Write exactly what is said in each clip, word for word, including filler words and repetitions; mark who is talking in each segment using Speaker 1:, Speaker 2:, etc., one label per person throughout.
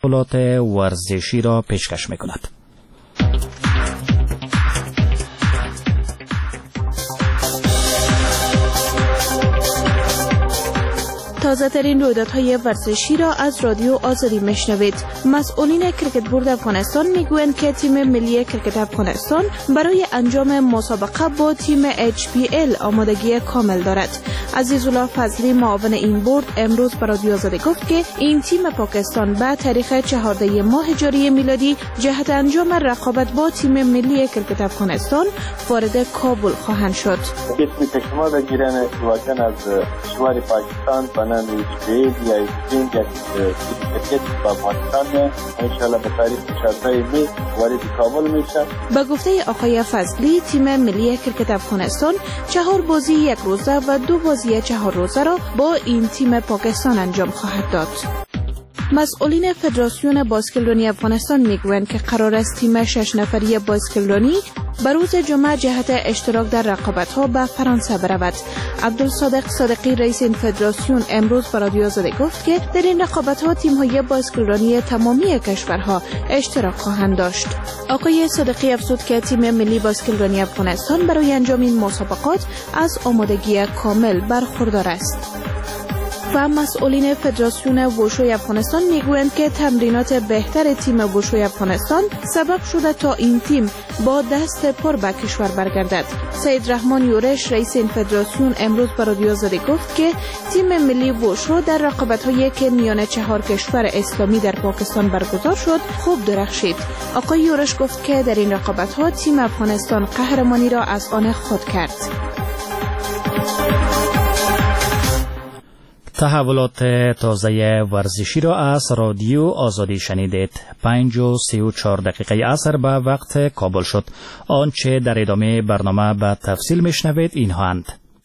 Speaker 1: تحولات ورزشی را پیشکش می‌کند.
Speaker 2: تازه ترین رویدادهای ورزشی را از رادیو آزادی میشنوید. مسئولین کرکت بورد افغانستان میگویند که تیم ملی کرکت افغانستان برای انجام مسابقه با تیم اچ پی ال آمادگی کامل دارد. عزیزالله فضلی معاون این بورد امروز به رادیو آزادی گفت که این تیم پاکستان به تاریخ چهاردهم ماه جاری میلادی جهت انجام رقابت با تیم ملی کرکت افغانستان وارد کابل خواهند شد.
Speaker 3: اسم شما بگیرن واقعا از شمال پاکستان بنان ایچ یا تیم کرکت با پاکستان انشالله به تاریخ چهاردهم می وارد کابل میشه.
Speaker 2: با گفته آقای فضلی تیم ملی کرکت افغانستان چهار بازی یک روزه و دو بازی چهار روزه را با این تیم پاکستان انجام خواهد داد. مسئولین فدراسیون باسکتبال افغانستان میگویند که قرار است تیم شش نفری باسکتبالی به روز جمعه جهت اشتراک در رقابت‌ها به فرانسه برود. عبدالصادق صادقی رئیس این فدراسیون امروز به رادیو آزادی گفت که در این رقابت‌ها تیم‌های باسکتبالی تمامی کشورها اشتراک خواهند داشت. آقای صادقی افزود که تیم ملی باسکتبال افغانستان برای انجام این مسابقات از آمادگی کامل برخوردار است. و مسئولین فدراسیون ووشوی افغانستان میگویند که تمرینات بهتر تیم ووشوی افغانستان سبب شده تا این تیم با دست پر به کشور برگردد. سید رحمان یورش رئیس این فدراسیون امروز به رادیو آزادی گفت که تیم ملی ووشو در رقابت‌هایی که میان چهار کشور اسلامی در پاکستان برگزار شد خوب درخشید. آقای یورش گفت که در این رقابت‌ها تیم افغانستان قهرمانی را از آن خود کرد.
Speaker 1: تحولات تازه ورزشی را از رادیو آزادی شنیدید. پنج و سی و چهار دقیقه عصر به وقت کابل شد. آنچه در ادامه برنامه به تفصیل میشنوید اینها اند.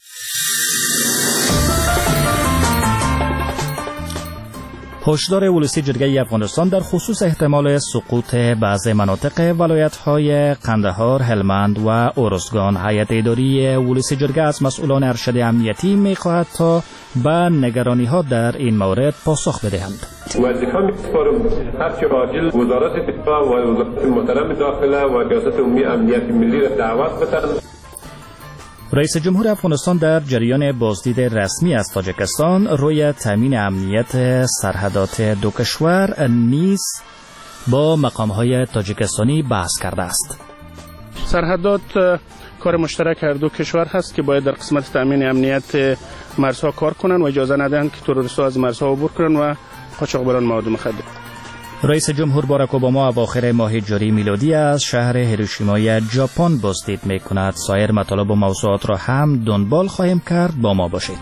Speaker 1: هشدار ولسی جرگه افغانستان در خصوص احتمال سقوط بعض مناطق ولایت‌های قندهار، هلمند و ارزگان. هیئت اداری ولسی جرگه از مسئولان ارشد امنیتی می‌خواهد تا به نگرانی‌ها در این مورد پاسخ بدهند.
Speaker 4: وظیفه می‌سپارم هرچه عاجل وزارت دفاع و وزارت محترم داخله و ریاست عمومی امنیت ملی را دعوت بدن.
Speaker 1: رئیس جمهور افغانستان در جریان بازدید رسمی از تاجیکستان روی تامین امنیت سرحدات دو کشور نیز با مقام‌های تاجیکستانی بحث کرده است.
Speaker 5: سرحدات کار مشترک هر دو کشور هست که باید در قسمت تامین امنیت مرزها کار کنند و اجازه ندهند که تروریست‌ها از مرزها عبور کنند و قاچاقبران مواد مخدر.
Speaker 1: رئیس جمهور باراک اوباما اواخر ماه جاری میلادی از شهر هیروشیمای ژاپن بازدید می‌کند. سایر مطالب و موضوعات را هم دنبال خواهیم کرد. با ما باشید.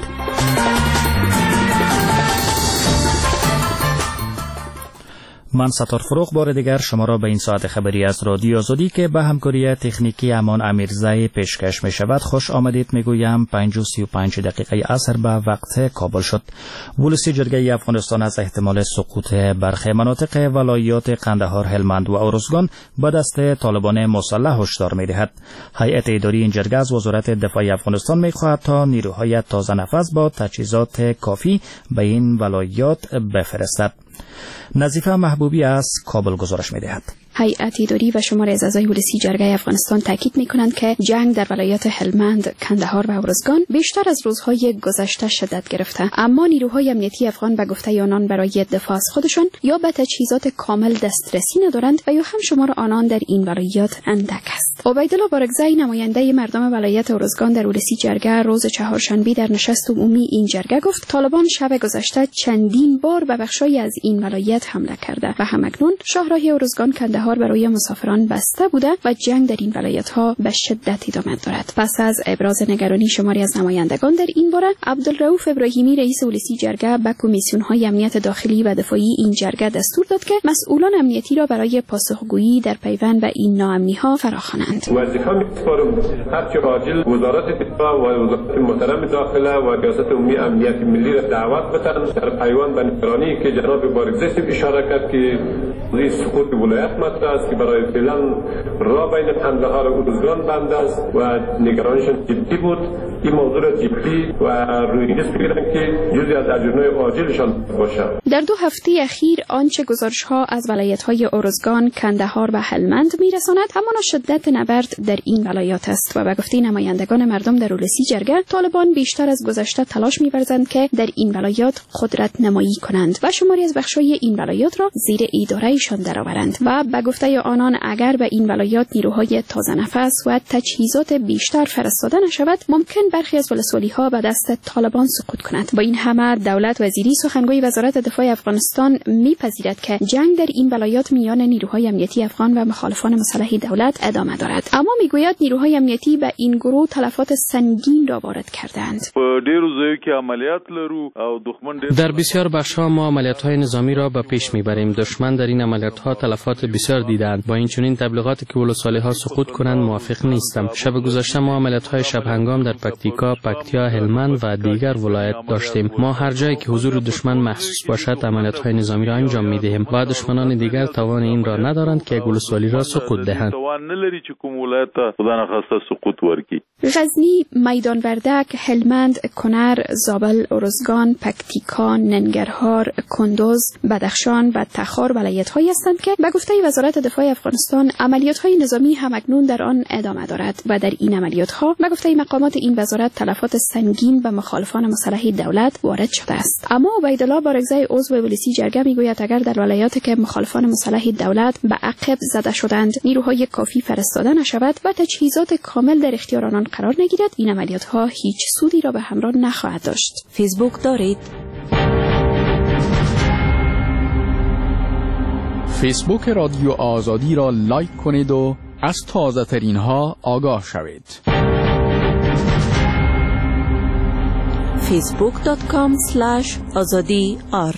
Speaker 1: من ستار فروغ بار دیگر شما را به این ساعت خبری از رادیو آزادی که به همکاری تکنیکی امان امیرزای پیشکش می شود خوش آمدید می گویم. پنج و سی و پنج دقیقه عصر به وقت کابل شد. ولسی جرگه افغانستان از احتمال سقوط برخی مناطق ولایات قندهار، هلمند و ارزگان به دست طالبان مسلح هشدار می دهد. هیئت اداری این جرگه از وزارت دفاع افغانستان می خواهد تا نیروهای تازه نفس با تجهیزات کافی به این ولایات بفرستد. نظیفه محبوبی از کابل گزارش می‌دهد.
Speaker 6: هیئت اداری و شمار از اعضای ولسی جرگه افغانستان تاکید می‌کنند که جنگ در ولایات هلمند، کندهار و ارزگان بیشتر از روزهای گذشته شدت گرفته، اما نیروهای امنیتی افغان به گفته آنان برای دفاع از خودشان یا به تجهیزات کامل دسترسی ندارند و یا هم شمار آنان در این ولایات اندک است. عبیدالله بارکزئی نماینده مردم ولایت ارزگان در ولسی جرگه روز چهارشنبه در نشست عمومی این جرگه گفت طالبان شب گذشته چندین بار به بخشای از این ولایت حمله کرده و همکنون شاهراه ارزگان کندهار برای مسافران بسته بوده و جنگ در این ولایت‌ها به شدت ادامه دارد. پس از ابراز نگرانی شماری از نمایندگان در این باره، عبدالرؤوف ابراهیمی رئیس ولسی جرگه به کمیسیون‌های امنیت داخلی و دفاعی این جرگه دستور داد که مسئولان امنیتی را برای پاسخگویی در پیوند به این ناامنی‌ها فراخوانند. کردند.
Speaker 4: وظیفه می‌سپارم هرچه عاجل وزارت دفاع و وزارت محترم داخله و ریاست عمومی امنیت ملی را دعوت بتن در پیوند به نگرانی که جناب بارگزیستی اشاره کرد که این سقوط ولایت مطرح است که برای فعلا راه بین قندهار و ارزگان بند است و نگرانشان جدی بود. این موضوع جدی و روی نیست بگیرن که جزئی از اجنده‌های عاجلشان باشه.
Speaker 6: در دو هفته اخیر آنچه گزارش‌ها از ولایت‌های ارزگان، کندهار و هلمند می‌رساند همان شدت نبرد در این ولایات است و به گفته نمایندگان مردم در اولسی جرگه، طالبان بیشتر از گذشته تلاش می‌ورزند که در این ولایات قدرت نمایی کنند و شماری از بخش‌های این ولایات را زیر اداره‌شان درآورند و به گفته آنان اگر به این ولایات نیروهای تازه نفس و تجهیزات بیشتر فرستاده نشود، ممکن برخی از ولسوالی‌ها به دست طالبان سقوط کند. با این همه دولت وزیری سخنگوی وزارت دفاع افغانستان می‌پذیرد که جنگ در این ولایات میان نیروهای امنیتی افغان و مخالفان مسلح دولت ادامه دارد، اما میگوید نیروهای امنیتی به این گروه تلفات سنگین را وارد کردند.
Speaker 7: در بسیار بخش‌ها ما عملیات‌های نظامی را به پیش می‌بریم. دشمن در این عملیات‌ها تلفات بسیار دیدند. با این چنین تبلیغاتی که ولسوالی‌ها سقوط کنند موافق نیستم. شب گذشته ما عملیات‌های شب هنگام در پکتیکا، پکتیا، هلمند و دیگر ولایت داشتیم. ما هر جایی که حضور دشمن محسوس باشد عملیات‌های نظامی را انجام می‌دهیم. و دشمنان دیگر توان این را ندارند که ولسوالی را سقوط دهند.
Speaker 6: غزنی، میدان وردک، هلمند، کنر، زابل، ارزگان، پکتیکا، ننگرهار، کندوز، بدخشان و تخار ولایت‌هایی هستند که به گفته وزارت دفاع افغانستان عملیات‌های نظامی همکنون در آن ادامه دارد و در این عملیات‌ها به گفته مقامات این وزارت تلفات سنگین به مخالفان مسلح دولت وارد شده است. اما عبیدالله بارگزی عضو ولسی جرگه میگوید اگر در ولایاتی که مخالفان مسلح دولت به عقب زده شدند نیروهای کافی فرستاده نشود و تجهیزات کامل در اختیار آنان قرار نگیرد، این عملیات‌ها هیچ سودی را به همراه نخواهد داشت.
Speaker 2: فیسبوک دارید؟
Speaker 8: فیسبوک رادیو آزادی را لایک کنید و از تازه ترین ها آگاه شوید.
Speaker 2: فیسبوک دات کام اسلش آزادی آر.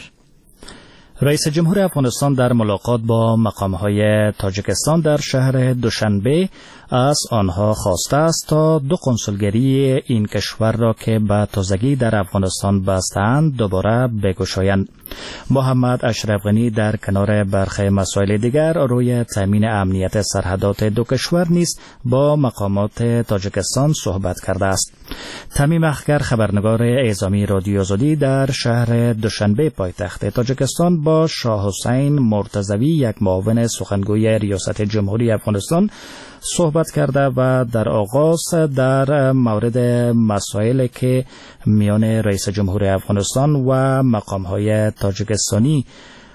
Speaker 1: رئیس جمهور افغانستان در ملاقات با مقام‌های تاجیکستان در شهر دوشنبه از آنها خواسته است تا دو کنسولگری این کشور را که به تازگی در افغانستان بستند دوباره بگشایند. محمد اشرف غنی در کنار برخی مسائل دیگر روی تامین امنیت سرحدات دو کشور نیز با مقامات تاجیکستان صحبت کرده است. تمیم اخگر خبرنگار اعزامی رادیو آزادی در شهر دوشنبه پایتخت تاجیکستان با شاه حسین مرتضوی یک معاون سخنگوی ریاست جمهوری افغانستان صحبت کرده و در آغاز در مورد مسائلی که میان رئیس جمهور افغانستان و مقام‌های تاجیکستانی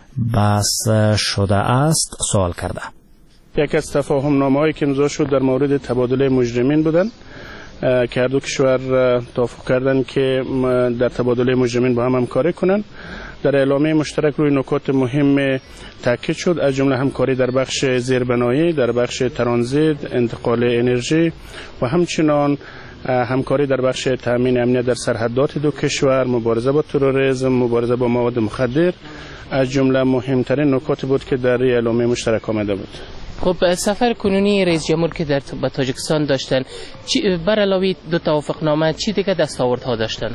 Speaker 1: بحث شده است سوال کرده.
Speaker 5: یک از تفاهم‌نامه‌هایی که امضا شد در مورد تبادل مجرمین بودند که هر دو کشور توافق کردند که در تبادل مجرمین با هم همکاری کنند. در اعلامیه مشترک روی نکات مهم تاکید شد، از جمله همکاری در بخش زیربنایی، در بخش ترانزیت، انتقال انرژی و همچنین همکاری در بخش تامین امنیت در سرحدات دو کشور، مبارزه با تروریسم، مبارزه با مواد مخدر از جمله مهمترین نکات بود که در اعلامیه مشترک آمده بود.
Speaker 9: خب سفر کنونی رئیس جمهور که در تاجیکستان داشتن بر علاوه دو توافقنامه چی دیگه دستاوردها داشتن؟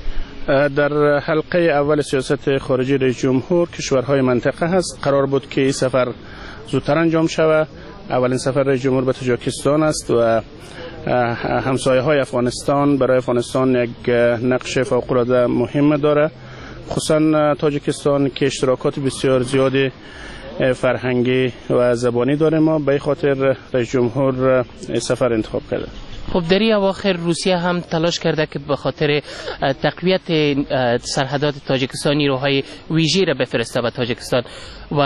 Speaker 5: در حلقه اول سیاست خارجی رئیس جمهور کشورهای منطقه هست، قرار بود که این سفر زودتر انجام شود. اولین سفر رئیس جمهور به تاجیکستان است و همسایه های افغانستان برای افغانستان یک نقش فوق العاده مهم داره، خصوصا تاجیکستان که اشتراکات بسیار زیادی فرهنگی و زبانی داره. ما به خاطر رئیس جمهور سفر انتخاب کرده.
Speaker 9: خب در این اواخر روسیه هم تلاش کرده که به خاطر تقویت سرحدات تاجیکستان نیروهای ویژه را بفرسته به تاجیکستان و